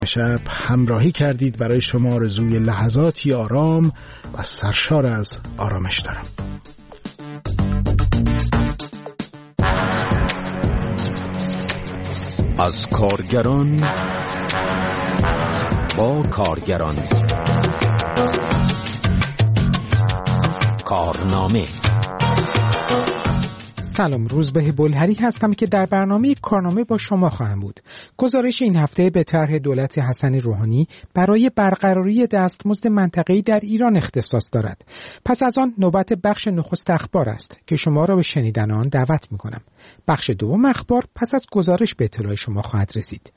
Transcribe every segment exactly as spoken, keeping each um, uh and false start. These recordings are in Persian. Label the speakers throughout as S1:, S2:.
S1: شب همراهی کردید. برای شما آرزوی لحظاتی آرام و سرشار از آرامش دارم.
S2: از کارگران با کارگران، کارنامه.
S3: سلام، روزبه بلهری هستم که در برنامه کارنامه با شما خواهم بود. گزارش این هفته به طرح دولت حسن روحانی برای برقراری دستمزد منطقه‌ای در ایران اختصاص دارد. پس از آن نوبت بخش نخست اخبار است که شما را به شنیدن آن دعوت می‌کنم. بخش دوم اخبار پس از گزارش به اطلاع شما خواهد رسید.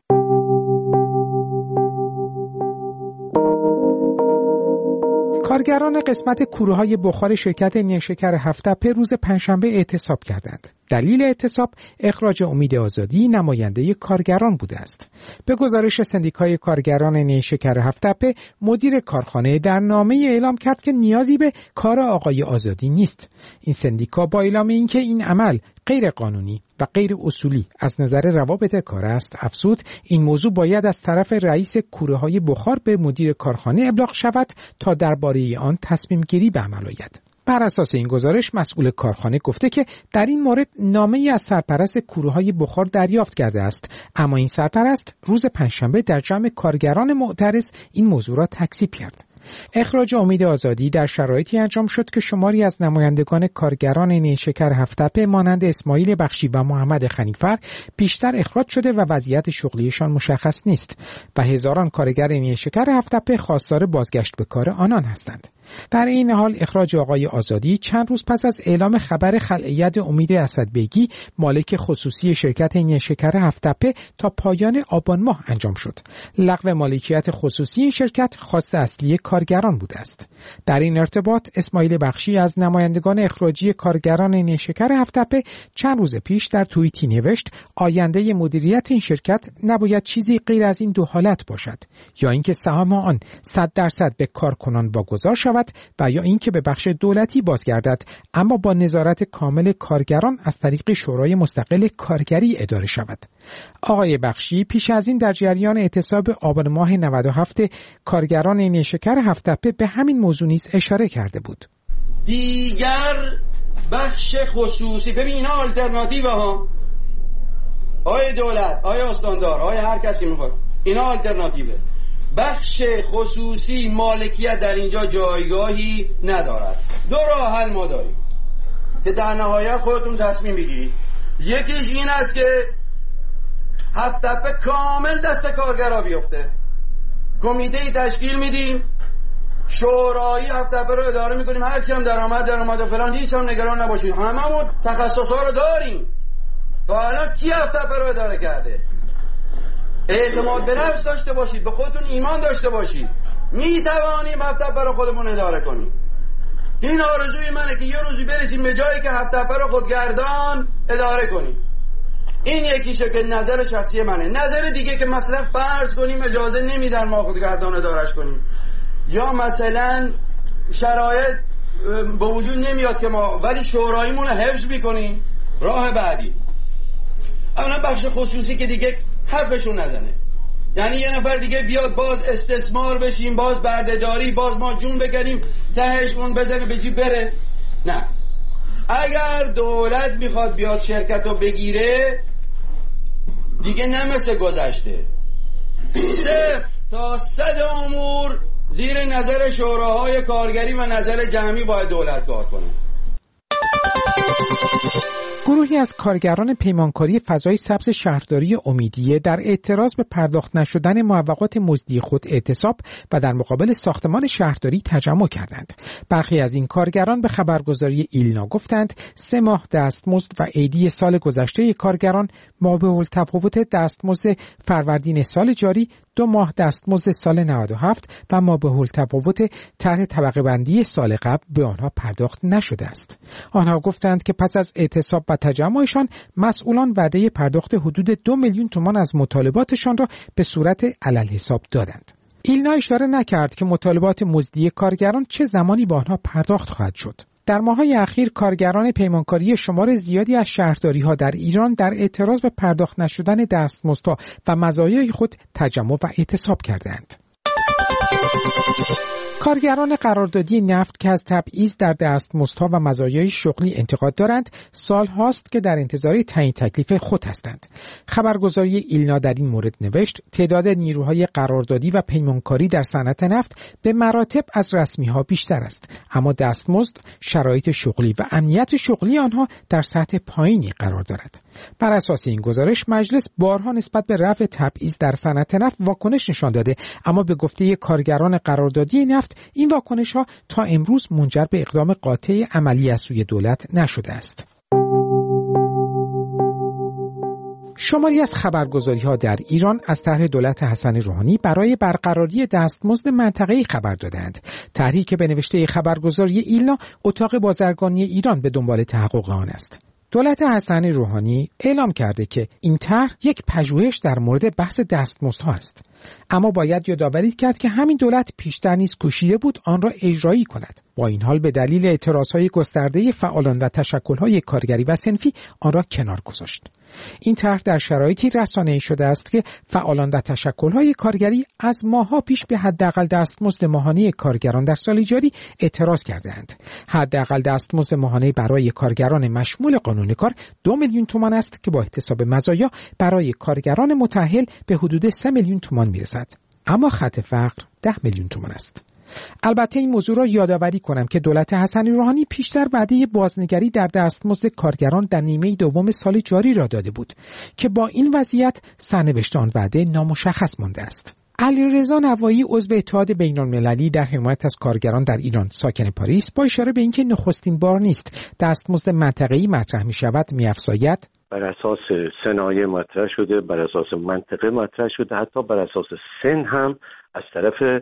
S3: کارگران قسمت کوره‌های بخار شرکت نیشکر هفت‌تپه روز پنجشنبه اعتصاب کردند. دلیل اعتصاب اخراج امید آزادی نماینده کارگران بوده است. به گزارش سندیکای کارگران نیشکر هفت‌تپه، مدیر کارخانه در نامه اعلام کرد که نیازی به کار آقای آزادی نیست. این سندیکا با اعلام اینکه این عمل غیر قانونی و غیر اصولی از نظر روابط کار است، افزود این موضوع باید از طرف رئیس کوره‌های بخار به مدیر کارخانه ابلاغ شود تا درباره آن تصمیم گیری به عمل آید. بر اساس این گزارش مسئول کارخانه گفته که در این مورد نامه‌ای از سرپرست کوره‌های بخار دریافت کرده است، اما این سرپرست روز پنجشنبه در جمع کارگران معترض این موضوع را تکذیب کرد. اخراج امید آزادی در شرایطی انجام شد که شماری از نمایندگان کارگران نیشکر هفت‌تپه مانند اسماعیل بخشی و محمد خنیفر پیشتر اخراج شده و وضعیت شغلیشان مشخص نیست و هزاران کارگر نیشکر هفت‌تپه خواستار بازگشت به کار آنان هستند. در این حال اخراج آقای آزادی چند روز پس از اعلام خبر خلع ید امید اسدبیگی مالک خصوصی شرکت نیشکر هفت‌تپه تا پایان آبان ماه انجام شد. لغو مالکیت خصوصی این شرکت خواست اصلی کارگران بوده است. در این ارتباط اسماعیل بخشی از نمایندگان اخراجی کارگران نیشکر هفت‌تپه چند روز پیش در توییتی نوشت آینده مدیریت این شرکت نباید چیزی غیر از این دو حالت باشد، یا اینکه سهام آن صد درصد به کارکنان واگذار شود و یا اینکه به بخش دولتی بازگردد، اما با نظارت کامل کارگران از طریق شورای مستقل کارگری اداره شود. آقای بخشی پیش از این در جریان اعتصاب آبان ماه نود و هفت کارگران نیشکر هفت‌تپه به همین موضوع نیز اشاره کرده بود.
S4: دیگر بخش خصوصی، ببین اینا آلترناتیو ها، آقای دولت، آقای استاندار، آقای هر کسی میخواد، اینا آلترناتیوه. بخش خصوصی مالکیت در اینجا جایگاهی ندارد. دو راه حل ما داریم که در نهایت خودتون تصمیم بگیرید. یکیش این است که هفت‌تپه کامل دست کارگرها بیفته، کمیته‌ای تشکیل میدیم، شورایی هفت‌تپه رو اداره میکنیم، هر کی هم درآمد درآمد و فلان، هیچ هم نگران نباشید، هممون تخصصا رو داریم. تا الان کی هفت‌تپه رو اداره کرده؟ اعتماد به نفس داشته باشید، به خودتون ایمان داشته باشید، می توانیم هفت‌تپه رو خودمون اداره کنیم. این آرزوی منه که یه روزی برسیم به جایی که هفت‌تپه رو خودگردان اداره کنیم. این یکیشه که نظر شخصی منه. نظر دیگه که مثلا فرض کنیم اجازه نمیدن ما خودگردان ادارهش کنیم، یا مثلا شرایط به وجود نمیاد که ما ولی شوراییمون رو حفظ میکنیم، راه بعدی اونا بخش خصوصی که دیگه حرفشون نزنه، یعنی یه نفر دیگه بیاد باز استثمار بشیم، باز بردهداری، باز ما جون بکنیم، تهش اون بزنه به جیب بره. نه، اگر دولت میخواد بیاد شرکت رو بگیره دیگه نه مثل گذشته صفر تا صد امور زیر نظر شوراهای کارگری و نظر جمعی باید دولت کار کنه.
S3: گروهی از کارگران پیمانکاری فضای سبز شهرداری امیدیه در اعتراض به پرداخت نشدن معوقات مزدی خود اعتصاب و در مقابل ساختمان شهرداری تجمع کردند. برخی از این کارگران به خبرگزاری ایلنا گفتند سه ماه دستمزد و عیدی سال گذشته کارگران مابع‌التفاوت دستمزد فروردین سال جاری، دو ماه دستمزد سال نود و هفت و مابع‌التفاوت طرح طبقه بندی سال قبل به آنها پرداخت نشده است. آنها گفتند که پس از اعتصاب و تجمعشان مسئولان وعده پرداخت حدود دو میلیون تومان از مطالباتشان را به صورت علل حساب دادند. ایلنا اشاره نکرد که مطالبات مزدی کارگران چه زمانی با آنها پرداخت خواهد شد. در ماه‌های اخیر کارگران پیمانکاری شمار زیادی از شهرداری‌ها در ایران در اعتراض به پرداخت نشدن دستمزدها و مزایای خود تجمع و اعتصاب کردند. کارگران قراردادی نفت که از تبعیض در دستمزدها و مزایای شغلی انتقاد دارند، سال هاست که در انتظار تعیین تکلیف خود هستند. خبرگزاری ایلنا در این مورد نوشت تعداد نیروهای قراردادی و پیمانکاری در صنعت نفت به مراتب از رسمی‌ها بیشتر است، اما دستمزد، شرایط شغلی و امنیت شغلی آنها در سطح پایینی قرار دارد. بر اساس این گزارش مجلس بارها نسبت به رفع تبعیض در صنعت نفت واکنش نشان داده، اما به گفته کارگران قراردادی نفت این واکنش‌ها تا امروز منجر به اقدام قاطع عملی از سوی دولت نشده است. شماری از خبرگزاری‌ها در ایران از طرح دولت حسن روحانی برای برقراری دستمزد منطقه‌ای خبر دادند. طرحی که به نوشته خبرگزاری ایلنا اتاق بازرگانی ایران به دنبال تحقق آن است. دولت حسن روحانی اعلام کرده که این طرح یک پژوهش در مورد بحث دستمزدها است، اما باید یادآوری کرد که همین دولت پیشتر نیز کوشیده بود آن را اجرایی کند. با این حال به دلیل اعتراضهای گسترده فعالان و تشکل‌های کارگری و صنفی آن را کنار گذاشت. این طرح در شرایطی رسانه‌ای شده است که فعالان و تشکل‌های کارگری از ماه‌ها پیش به حداقل دستمزد ماهانه کارگران در سال جاری اعتراض کردند. حداقل دستمزد ماهانه برای کارگران مشمول قانون کار دو میلیون تومان است که با احتساب مزایا برای کارگران متأهل به حدود سه میلیون تومان میرسد، اما خط فقر ده میلیون تومان است. البته این موضوع را یادآوری کنم که دولت حسن روحانی پیشتر وعده بازنگری در دستمزد کارگران در نیمه دوم سال جاری را داده بود که با این وضعیت سرنوشت آن وعده نامشخص مانده است. علیرضا نوایی عضو اتحاد بین‌المللی در حمایت از کارگران در ایران ساکن پاریس با اشاره به اینکه نخستین بار نیست دستمزد منطقه‌ای مطرح می‌شود می‌افزاید
S5: بر اساس صنایع مطرح شده، بر اساس منطقه مطرح شده، حتی بر اساس سن هم از طرف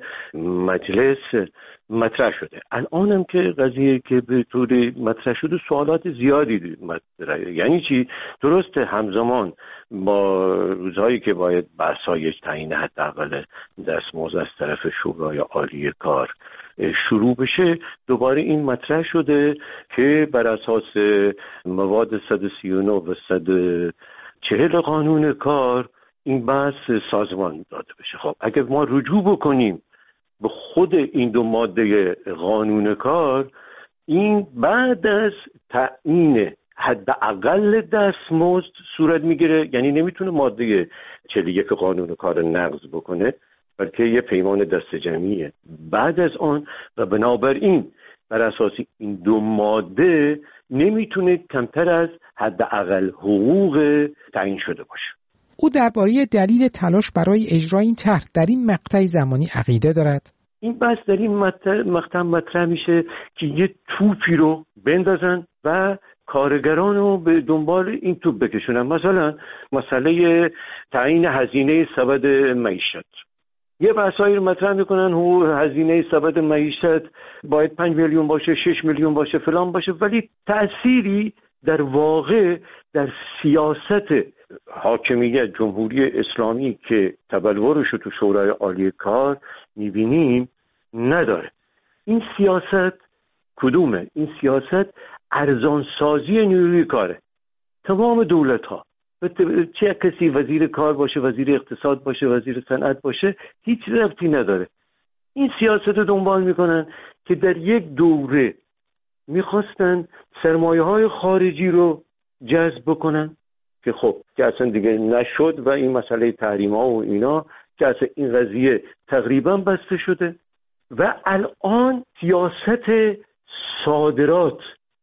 S5: مجلس مطرح شده. الان هم که قضیه که به طور مطرح شده سوالات زیادی مطرحه. یعنی چی؟ درسته همزمان با روزهایی که باید بحث‌های تعیین حداقل دستمزد از طرف شورای عالی کار شروع بشه، دوباره این مطرح شده که بر اساس مواد صد و سی و نه و صد و چهل قانون کار این بحث سازمان داده بشه. خب اگر ما رجوع بکنیم به خود این دو ماده قانون کار، این بعد از تعیین حداقل دستمزد صورت میگیره، یعنی نمیتونه ماده چهل و یک قانون کار نقض بکنه، بلکه یه پیمان دست جمعیه بعد از آن، و بنابراین بر اساس این دو ماده نمیتونه کمتر از حداقل حقوق تعیین شده باشه.
S3: او درباره دلیل تلاش برای اجرای این طرح در این مقطع زمانی عقیده دارد.
S5: این بحث در این مقطع مطرح میشه که یه توپی رو بندازن و کارگران رو به دنبال این توپ بکشونن. مثلا مسئله تعیین هزینه سبد معیشت، یه بحثایی رو مطرح میکنن حقوق هزینه سبد معیشت باید پنج میلیون باشه، شش میلیون باشه، فلان باشه، ولی تأثیری در واقع در سیاست حاکمیت جمهوری اسلامی که تبلورش رو تو شورای عالی کار میبینیم نداره. این سیاست کدومه؟ این سیاست ارزانسازی نیروی کاره. تمام دولت ها، چه کسی وزیر کار باشه، وزیر اقتصاد باشه، وزیر صنعت باشه، هیچ ربطی نداره. این سیاست رو دنبال میکنن که در یک دوره میخواستن سرمایه های خارجی رو جذب بکنن که خب که اصلا دیگه نشد و این مسئله تحریم ها و اینا که اصلا این قضیه تقریبا بسته شده و الان سیاست صادرات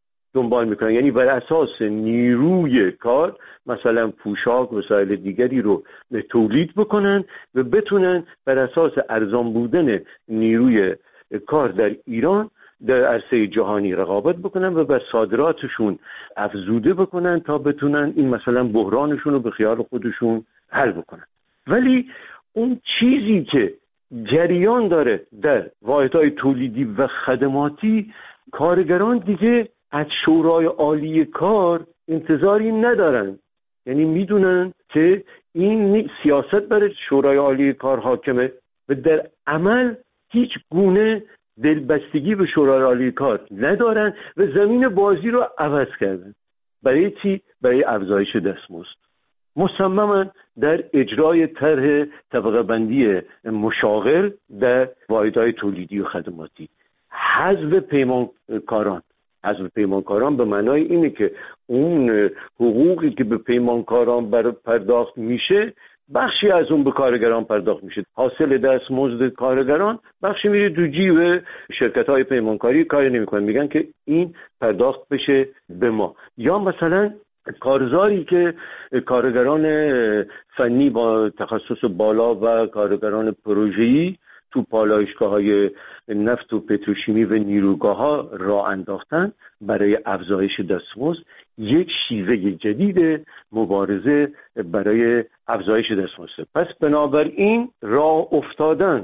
S5: دنبال میکنن، یعنی بر اساس نیروی کار مثلا پوشاک و وسایل دیگری رو تولید بکنن و بتونن بر اساس ارزان بودن نیروی کار در ایران در عرصه جهانی رقابت بکنن و بر صادراتشون افزوده بکنن تا بتونن این مثلا بحرانشون رو به خیال خودشون حل بکنن. ولی اون چیزی که جریان داره در واحدهای تولیدی و خدماتی، کارگران دیگه از شورای عالی کار انتظاری ندارن. یعنی میدونن که این سیاست برای شورای عالی کار حاکمه و در عمل هیچ گونه دلبستگی به شورای عالی کار ندارن و زمین بازی رو عوض کردن. برای چی؟ برای افزایش دستمزد. مصمما در اجرای طرح طبقه بندی مشاغل در واحدهای تولیدی و خدماتی، حذف پیمانکاران. حذف پیمانکاران به معنای اینه که اون حقوقی که به پیمانکاران بر پرداخت میشه بخشی از اون به کارگران پرداخت میشه. حاصل دستمزد کارگران بخشی میره تو جیب شرکت‌های پیمانکاری، کاری نمی‌کنن، میگن که این پرداخت بشه به ما. یا مثلا کارزاری که کارگران فنی با تخصص بالا و کارگران پروژه‌ای تو پالایشگاه‌های نفت و پتروشیمی و نیروگاه‌ها راه انداختن برای افزایش دستمزد، یک شیوه جدید مبارزه برای افزایش دستمزد. پس بنابراین راه افتادن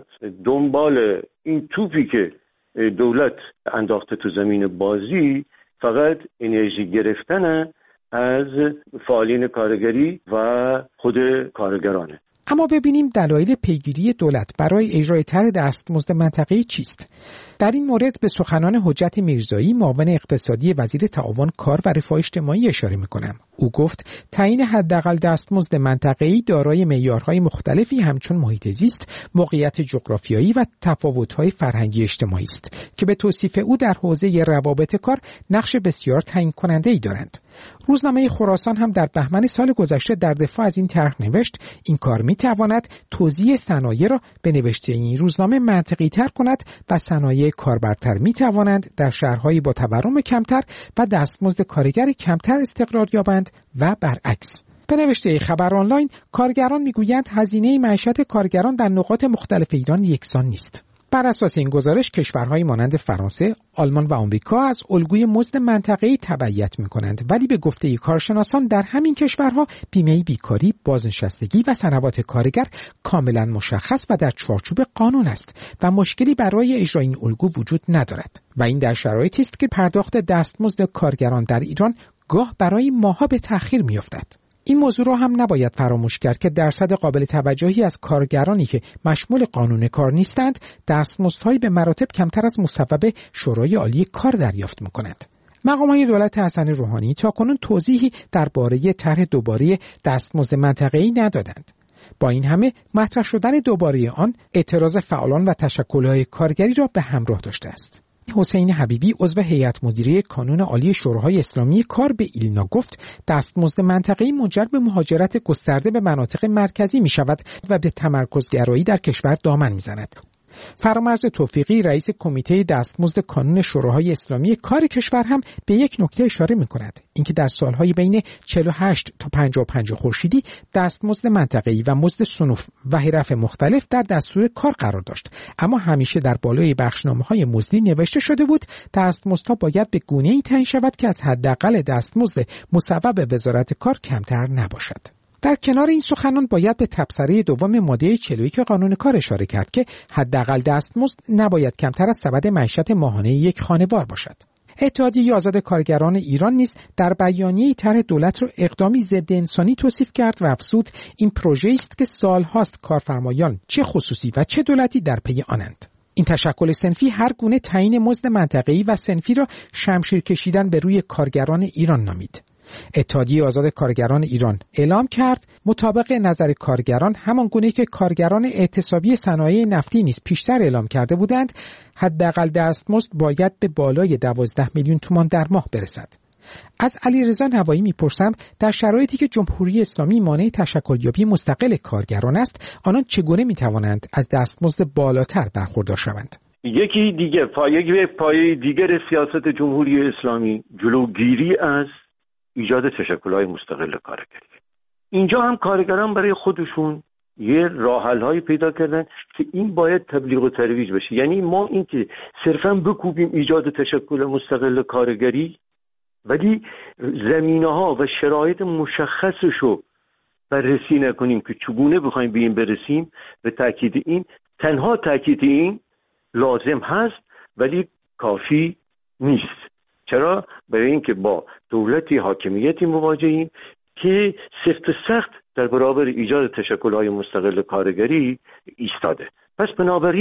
S5: دنبال این توپی که دولت انداخته تو زمین بازی فقط انرژی گرفتن از فعالین کارگری و خود کارگرانه.
S3: اما ببینیم دلایل پیگیری دولت برای اجرای طرح دستمزد منطقه‌ای چیست؟ در این مورد به سخنان حجت میرزایی، معاون اقتصادی وزیر تعاون کار و رفاه اجتماعی اشاره می‌کنم. او گفت تعیین حداقل دستمزد منطقه‌ای دارای معیارهای مختلفی همچون محیط زیست، موقعیت جغرافیایی و تفاوت‌های فرهنگی اجتماعی است که به توصیف او در حوزه روابط کار نقش بسیار تعیین کننده‌ای دارند. روزنامه خراسان هم در بهمن سال گذشته در دفاع از این طرح نوشت این کار می‌تواند توزیع صنایع را به نوشته این روزنامه منطقی‌تر کند و صنایع کاربرتر می‌توانند در شهرهای با تورم کمتر و دستمزد کارگر کمتر استقرار یابند و برعکس. به نوشته خبر آنلاین، کارگران می‌گویند هزینه معیشت کارگران در نقاط مختلف ایران یکسان نیست. بر اساس این گزارش کشورهای مانند فرانسه، آلمان و آمریکا از الگوی مزد منطقه‌ای تبعیت می‌کنند، ولی به گفته کارشناسان در همین کشورها بیمه بیکاری، بازنشستگی و صنوات کارگر کاملا مشخص و در چارچوب قانون است و مشکلی برای اجرای این الگو وجود ندارد و این در شرایطی است که پرداخت دستمزد کارگران در ایران گاه برای ماه‌ها به تأخیر می‌افتد. این موضوع را هم نباید فراموش کرد که درصد قابل توجهی از کارگرانی که مشمول قانون کار نیستند دستمزدهایی به مراتب کمتر از مصوب شورای عالی کار دریافت می‌کنند. مقام‌های دولت حسن روحانی تاکنون توضیحی درباره طرح دوباره دستمزد منطقه‌ای ندادند. با این همه مطرح شدن دوباره آن اعتراض فعالان و تشکل‌های کارگری را به همراه داشته است. حسین حبیبی عضو هیئت مدیره کانون عالی شوراهای اسلامی کار به ایلنا گفت دستمزد منطقه‌ای منجر به مهاجرت گسترده به مناطق مرکزی می شود و به تمرکزگرایی در کشور دامن می زند. فرامرز توفیقی رئیس کمیته دستمزد کانون شوراهای اسلامی کار کشور هم به یک نکته اشاره می کند، اینکه در سالهای بین چهل و هشت تا پنجاه و پنج خورشیدی دستمزد منطقه‌ای و مزد صنوف و حرف مختلف در دستور کار قرار داشت، اما همیشه در بالای بخشنامه‌های مزدی نوشته شده بود دستمزدها باید به گونه‌ای تعیین شود که از حداقل دستمزد مصوب وزارت کار کمتر نباشد. در کنار این سخنان باید به تبصره دوم ماده چهل و یک قانون کار اشاره کرد که حداقل دستمزد نباید کمتر از سبد معیشت ماهانه یک خانوار باشد. اتحادیه آزاد کارگران ایران نیز در بیانیه طرح دولت را اقدامی ضد انسانی توصیف کرد و افزود این پروژه است که سالهاست کارفرمایان چه خصوصی و چه دولتی در پی آنند. این تشکل صنفی هر گونه تعیین مزد منطقه‌ای و صنفی را شمشیر کشیدن به روی کارگران ایران نامید. اتحادیه آزاد کارگران ایران اعلام کرد مطابق نظر کارگران همان گونه که کارگران اعتصابی صنایع نفتی نیز پیشتر اعلام کرده بودند حداقل دستمزد باید به بالای دوازده میلیون تومان در ماه برسد. از علیرضا نوایی میپرسم در شرایطی که جمهوری اسلامی مانع تشکلیابی مستقل کارگران است آنان چگونه میتوانند از دستمزد بالاتر برخوردار شوند؟
S5: یکی دیگه پایه پایه دیگر سیاست جمهوری اسلامی جلوگیری از ایجاد تشکل‌های مستقل کارگری. اینجا هم کارگران برای خودشون یه راه‌حل‌هایی پیدا کردن که این باید تبلیغ و ترویج بشه. یعنی ما این که صرفاً بکوبیم ایجاد تشکل مستقل کارگری ولی زمینه‌ها و شرایط مشخصشو بررسی نکنیم که چگونه بخوایم به این برسیم، به تاکید این تنها تاکید این لازم هست ولی کافی نیست. چرا؟ برای اینکه با دولتی حاکمیتی مواجهیم که سفت و سخت در برابر ایجاد تشکل‌های مستقل کارگری ایستاده. پس بنابراین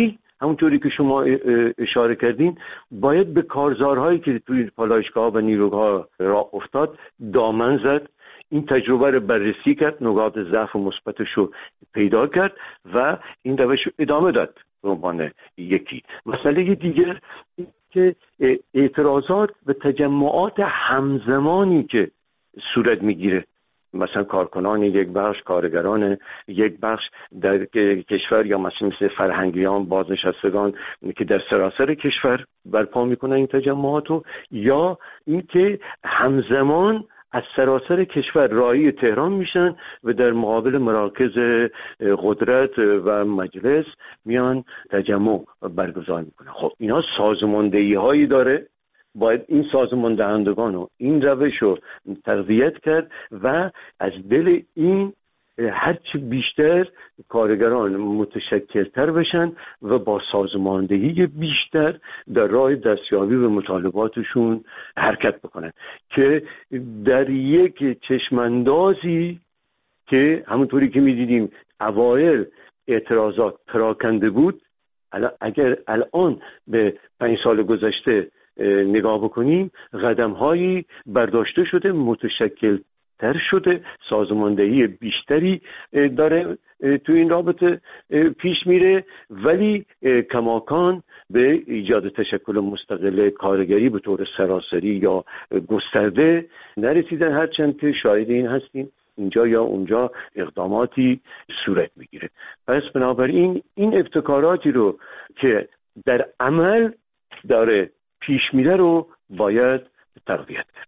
S5: همونطوری که شما اشاره کردین باید به کارزارهایی که توی پالایشگاه و نیروگاه راه افتاد دامن زد، این تجربه رو بررسی کرد، نقاط ضعف و مثبتش رو پیدا کرد و این روش رو ادامه داد به عنوان یکی. مسئله دیگر که اعتراضات و تجمعات همزمانی که صورت میگیره، مثلا کارکنان یک بخش، کارگران یک بخش در کشور، یا مثلا مثل فرهنگیان، بازنشستگان که در سراسر کشور برپا میکنن این تجمعاتو، یا اینکه همزمان از سراسر کشور راهی تهران میشن و در مقابل مراکز قدرت و مجلس میان تجمع برگزار میکنن. خب اینا سازماندهی هایی داره، باید این سازمان دهندگان و این روش رو تقویت کرد و از دل این هرچی بیشتر کارگران متشکلتر بشن و با سازماندهی بیشتر در راه دستیابی به مطالباتشون حرکت بکنن که در یک چشماندازی که همونطوری که میدیدیم اوایل اعتراضات پراکنده بود، اگر الان به پنج سال گذشته نگاه بکنیم قدم‌هایی برداشته شده، متشکل تر شده، سازماندهی بیشتری داره تو این رابطه پیش میره، ولی کماکان به ایجاد تشکل مستقل کارگری به طور سراسری یا گسترده نرسیدن، هرچند که شاهد این هستیم اینجا یا اونجا اقداماتی صورت میگیره. پس بنابراین این ابتکاراتی رو که در عمل داره پیش میره رو باید تقویت کرد.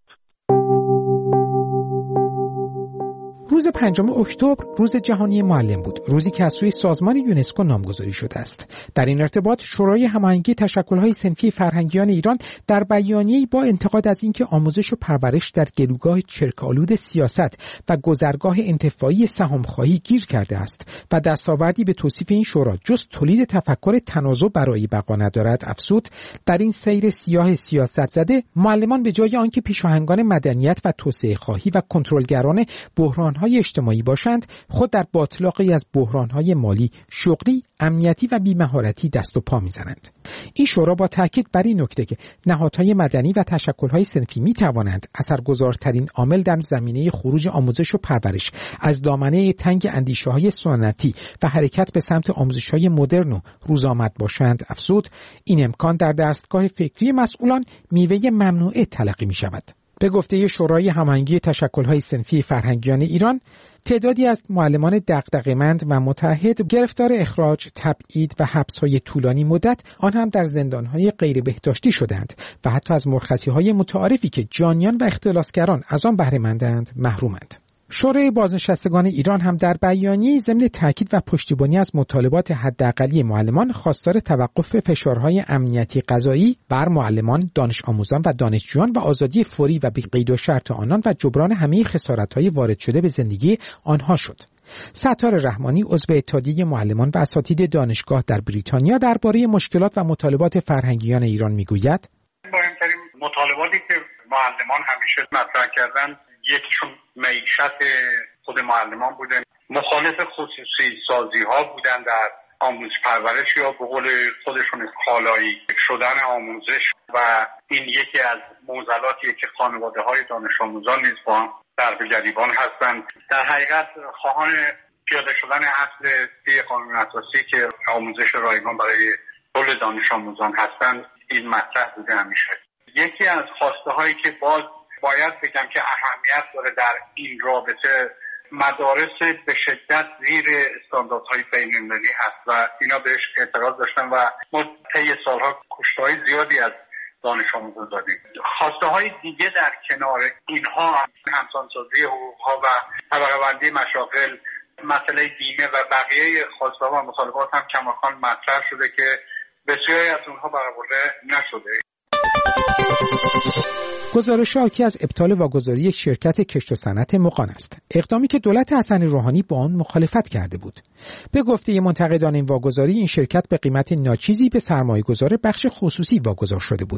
S3: روز پنجم اکتبر روز جهانی معلم بود، روزی که از سوی سازمان یونسکو نامگذاری شده است. در این ارتباط شورای هماهنگی تشکل‌های صنفی فرهنگیان ایران در بیانیه‌ای با انتقاد از اینکه آموزش و پرورش در گلوگاه چرک‌آلود سیاست و گذرگاه انتفاعی سهام‌خواهی گیر کرده است و دستاوردی به توصیف این شورا جز تولید تفکر تنازع برای بقا ندارد افزود، در این سیر سیاه سیاست زده معلمان به جای آنکه پیشاهنگان مدنیت و توسعه خواهی و کنترلگران بحران های اجتماعی باشند، خود در باطلاقی از بحران‌های مالی، شغلی، امنیتی و بی‌مهارتی دست و پا می‌زنند. این شورا با تاکید بر این نکته که نهادهای مدنی و تشکل‌های صنفی می‌توانند اثرگذارترین عامل در زمینه خروج آموزش و پرورش از دامنه تنگ اندیشه‌های سنتی و حرکت به سمت آموزش‌های مدرن و روزآمد باشند افزود، این امکان در دستگاه فکری مسئولان میوه ممنوعه تلقی می‌شود. به گفته شورای هماهنگی تشکل‌های صنفی فرهنگیان ایران، تعدادی از معلمان دغدغه‌مند و متعهد گرفتار اخراج، تبعید و حبس‌های طولانی مدت، آن هم در زندان‌های غیر بهداشتی شدند و حتی از مرخصی‌های متعارفی که جانیان و اختلاسگران از آن بهره مندند محرومند. شورای بازنشستگان ایران هم در بیانیه‌ای ضمن تاکید و پشتیبانی از مطالبات حداقلی معلمان خواستار توقف فشارهای امنیتی قضایی بر معلمان، دانش آموزان و دانشجویان و آزادی فوری و بی‌قید و شرط آنان و جبران همه خسارت‌های وارد شده به زندگی آنها شد. ستار رحمانی عضو اتحادیه معلمان و اساتید دانشگاه در بریتانیا درباره مشکلات و مطالبات فرهنگیان ایران میگوید:
S6: مهمترین مطالباتی که معلمان همیشه مطرح کردن، یکیشون معیشت خود معلمان بوده، مخالف خصوصی سازی ها بودن در آموزش پرورش یا به قول خودشون کالایی شدن آموزش، و این یکی از معضلاتیه که خانواده های دانش آموزان نیز با هم در گریبان هستند. در حقیقت خواهان پیاده شدن اصل سی قانون اساسی که آموزش رایگان برای کل دانش آموزان هستند این مطرح بوده همیشه. یکی از خواسته هایی که باز باید بگم که اهمیت داره در این رابطه، مدارس به شدت زیر استانداردهای بین‌المللی هست و اینا بهش اعتراض داشتن و ما طی سالها کشته‌های زیادی از دانش آموزان دادیم. خواسته های دیگه در کنار اینها همسانسازی حقوق‌ها و طبقه بندی مشاغل، مسئله بیمه و بقیه خواسته ها و مطالبات هم کماکان مطرح شده که بسیاری از اونها برآورده نشده.
S3: گزارش حاکی از ابطال واگذاری یک شرکت کشت و صنعت مغان است، اقدامی که دولت حسن روحانی با آن مخالفت کرده بود. به گفته منتقدان این واگذاری، این شرکت به قیمت ناچیزی به سرمایه‌گذار بخش خصوصی واگذار شده بود.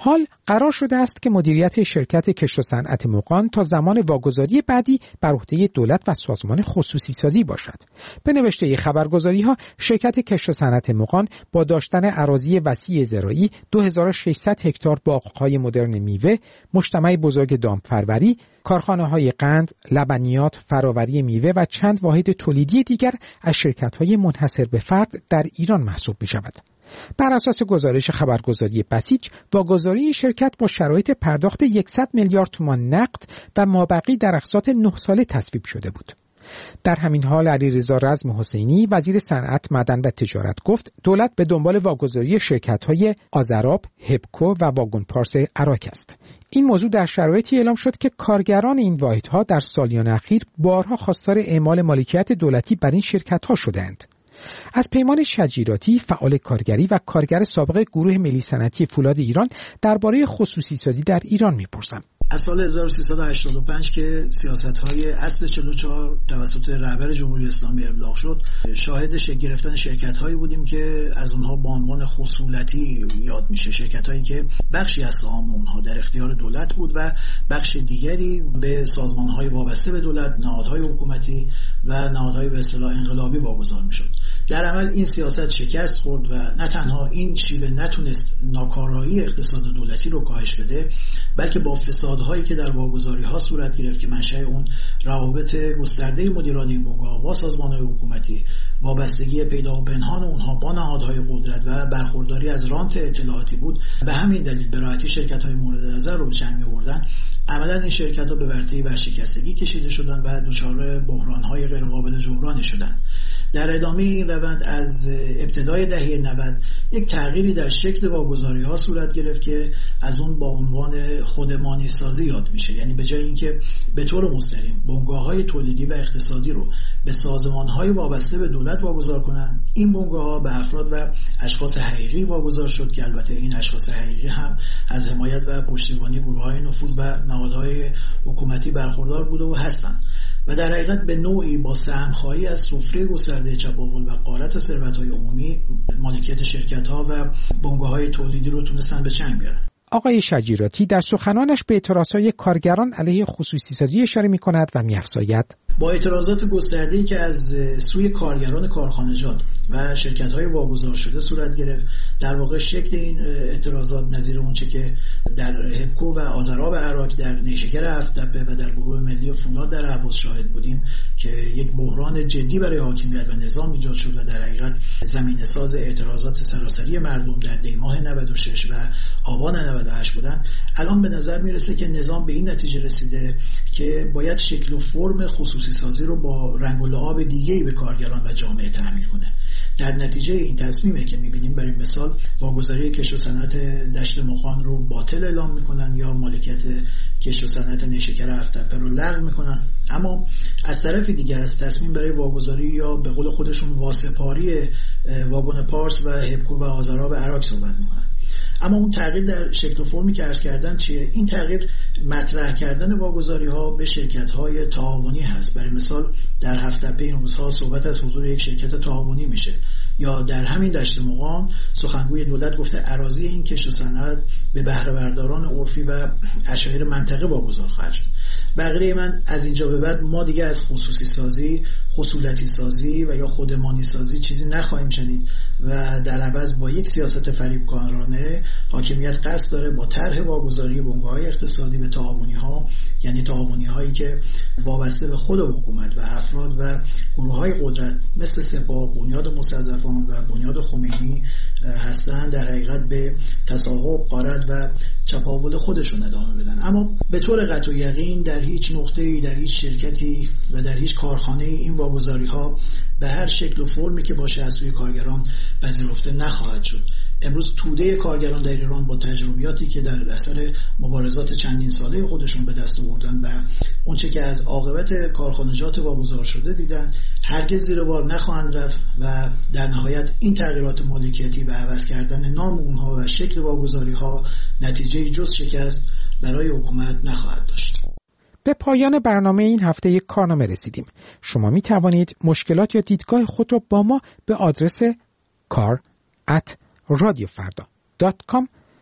S3: حال قرار شده است که مدیریت شرکت کشت و صنعت مغان تا زمان واگذاری بعدی بر عهده دولت و سازمان خصوصی سازی باشد. به نوشته خبرگزاری‌ها، شرکت کشت و صنعت مغان با داشتن اراضی وسیع زراعی، دو هزار و ششصد هکتار باغ‌های مدرن میوه، مجتمع بزرگ دامپروری، کارخانه‌های قند، لبنیات، فراوری میوه و چند واحد تولیدی دیگر از شرکت‌های منحصر به فرد در ایران محسوب می‌شود. بر اساس گزارش خبرگزاری بسیج، واگذاری شرکت با شرایط پرداخت صد میلیارد تومان نقد و مابقی در اقساط نه ساله تصویب شده بود. در همین حال علیرضا رزم حسینی، وزیر صنعت، معدن و تجارت، گفت دولت به دنبال واگذاری شرکت‌های آذراب، هپکو و واگن پارس اراک است. این موضوع در شرایطی اعلام شد که کارگران این واحدها در سالیان اخیر بارها خواستار اعمال مالکیت دولتی بر این شرکت‌ها شدند. از پیمان شجیراتی، فعال کارگری و کارگر سابق گروه ملی صنعتی فولاد ایران درباره خصوصی سازی در ایران می‌پرسم.
S7: از سال هزار و سیصد و هشتاد و پنج که سیاست‌های اصل چهل و چهار توسط رهبر جمهوری اسلامی ابلاغ شد، شاهد شکل گرفتن شرکت‌هایی بودیم که از اونها با عنوان خصولتی یاد میشه، شرکت‌هایی که بخشی از سهام اونها در اختیار دولت بود و بخش دیگری به سازمان‌های وابسته به دولت، نهادهای حکومتی و نهادهای به اصطلاح انقلابی واگذار میشد. در عمل این سیاست شکست خورد و نه تنها این شیوه نتونست ناکارایی اقتصاد دولتی رو کاهش بده، بلکه با فسادهایی که در واگذاری‌ها صورت گرفت که منشأ اون روابط گسترده مدیران این بنگاه با سازمان‌های حکومتی، وابستگی پیدا و پنهان اونها با نهادهای قدرت و برخورداری از رانت اطلاعاتی بود، به همین دلیل به راحتی شرکت‌های مورد نظر رو به چنگ می‌آوردن. عملاً این شرکت‌ها به ورطه ورشکستگی کشیده شدن و دچار بحران‌های غیرقابل جبرانی شدند. در ادامه این روند از ابتدای دهه نود یک تغییری در شکل واگذاری‌ها صورت گرفت که از اون با عنوان خودمانی سازی یاد میشه. یعنی به جای اینکه به طور مستقیم بنگاه‌های تولیدی و اقتصادی رو به سازمان‌های وابسته به دولت واگذار کنن، این بنگاه‌ها به افراد و اشخاص حقیقی واگذار شد که البته این اشخاص حقیقی هم از حمایت و پشتیبانی گروه‌های نفوذ و نهادهای حکومتی برخوردار بوده و هستند و در حقیقت به نوعی با سهم‌خواهی از سفره گسترده چپاول و غارت ثروت‌های عمومی مالکیت شرکت‌ها و بنگاه‌های تولیدی رو تونستن به چنگ بیارن.
S3: آقای شجیراتی در سخنانش به اعتراضهای کارگران علیه خصوصی سازی اشاره می‌کند و می‌افزاید:
S7: با اعتراضات گسترده‌ای که از سوی کارگران کارخانجات و شرکت‌های واگذار شده صورت گرفت، در واقع شکل این اعتراضات نظیر اونچه که در هپکو و آذراب اراک، در نیشکر هفت‌تپه و در گروه ملی فولاد در اهواز شاهد بودیم که یک بحران جدی برای حاکمیت و نظام ایجاد شد و در حقیقت زمینه‌ساز اعتراضات سراسری مردم در دی‌ماه نود و شش و آبان نود و هشت بودن. الان به نظر میرسه که نظام به این نتیجه رسیده که باید شکل و فرم خصوصی سازی رو با رنگ و لعاب دیگه‌ای به کارگران و جامعه تحمیل کنه. در نتیجه این تصمیمه که می‌بینیم برای مثال واگذاری کشت و صنعت دشت مغان رو باطل اعلام می‌کنن یا مالکیت کشت و صنعت نیشکر هفت‌تپه رو لغو می‌کنن، اما از طرف دیگه از تصمیم برای واگذاری یا به قول خودشون واسپاری واگن پارس و هپکو و آذراب اراک صحبت می‌کنن. اما اون تغییر در شکل و فرمی که عرض کردن چیه؟ این تغییر مطرح کردن واگذاری‌ها به شرکت‌های تعاونی هست. برای مثال در هفت‌تپه این روزها صحبت از حضور یک شرکت تعاونی میشه، یا در همین دشت مغان سخنگوی دولت گفته اراضی این کشت و صنعت به بهره برداران عرفی و اشایر منطقه واگذار خواهد شد. بقیه من از اینجا به بعد ما دیگه از خصوصی سازی، خصولتی سازی و یا خودمانی سازی چیزی نخواهیم شنید و در عوض با یک سیاست فریبکارانه حاکمیت قصد داره با طرح واگذاری بنگاه‌های اقتصادی به تعاونی‌ها، یعنی تعاونی‌هایی که وابسته به خود حکومت و افراد و گروه‌های قدرت مثل سپاه، بنیاد مستضعفان و بنیاد خمینی هستند، در حقیقت به تصاحب، غارت و چپاول خودشون ادامه بدن. اما به طور قطع و یقین در هیچ نقطه‌ای، در هیچ شرکتی و در هیچ کارخانه‌ای این واگذاری‌ها به هر شکل و فرمی که باشه از سوی کارگران پذیرفته نخواهد شد. امروز توده کارگران در ایران با تجربیاتی که در اثر مبارزات چندین ساله خودشون به دست آوردن و اونچه که از عاقبت کارخانجات واگذار شده دیدن، هرگز زیر بار نخواهند رفت و در نهایت این تغییرات مالکیتی و عوض کردن نام اونها و شکل واگذاری‌ها نتیجه جز شکست برای حکومت نخواهد داشت.
S3: به پایان برنامه این هفته یک کارنامه رسیدیم. شما می توانید مشکلات یا دیدگاه خود را با ما به آدرس کار ات رادیو فردا دات کام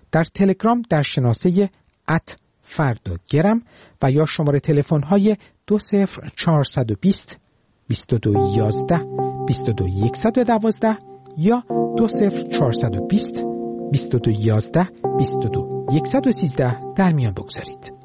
S3: در تلگرام در شناسه ات فرداگرم و یا شماره تلفن های دو صفر چهارصد و بیست بیست و دو یازده بیست و دو صد و دوازده یا دو صفر چهارصد و بیست بیست و دو یازده بیست و دو صد و سیزده در میان بگذارید.